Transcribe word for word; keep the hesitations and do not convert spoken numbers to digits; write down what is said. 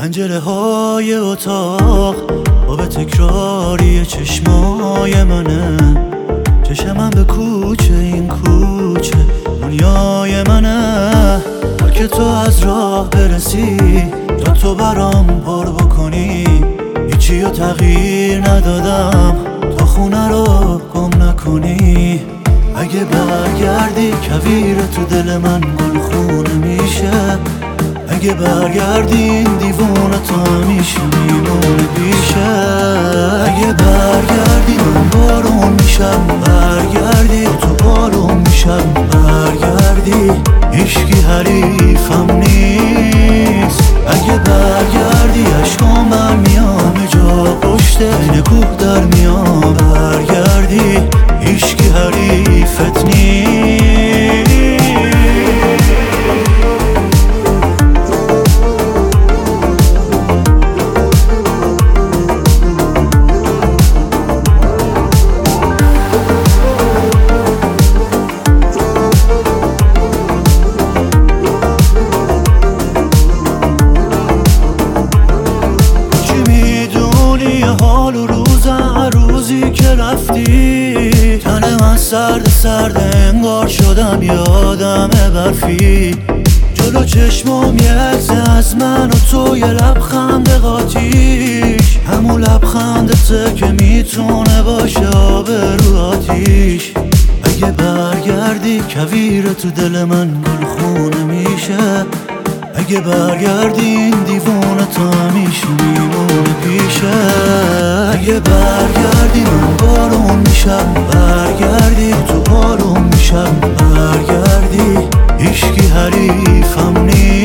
پنجره های اتاق با تکراری چشمای منه، چشمم به کوچه این کوچه دنیای منه. هر که تو از راه برسی تا تو برام پر بکنی، هیچی رو تغییر ندادم تا خونه رو گم نکنی. اگه برگردی کویر تو دل من گل خونه میشه، اگه برگردی این دیوونه تا همیشه میمونه پیشه. اگه برگردی من بارون میشم، برگردی تو بارون میشم، برگردی هیچکی حریفم نیست. اگه برگردی عشقام برمیام جا پشت این کوه در میام، برگردی هیچکی حریفت نیست. حال و روز هر روزی که رفتی، تن من سرد سرد انگار شدم یادم برفی. جلو چشمم یه عکس از من و تو، یه لبخند قاطیش، همون لبخندته که میتونه باشه آب رو آتیش. اگه برگردی کویر تو دل من گل خونه میشه، اگه برگردی این دیوونه تا همیشه میمونه پیشه. اگه برگردی من بارون میشم، برگردی تو بارون میشم، برگردی هیچکی حریفم نیست.